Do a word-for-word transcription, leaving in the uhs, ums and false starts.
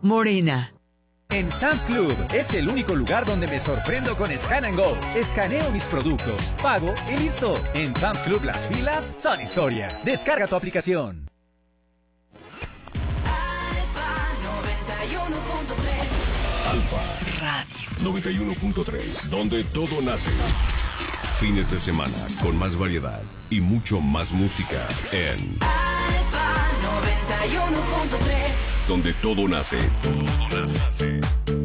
Morena. En Sam's Club es el único lugar donde me sorprendo con Scan and Go. Escaneo mis productos, pago y listo. En Sam's Club las filas son historia. Descarga tu aplicación. Alfa Radio noventa y uno punto tres, donde todo nace. Fines de semana con más variedad y mucho más música en Alfa noventa y uno punto tres, donde todo nace. Todo nace.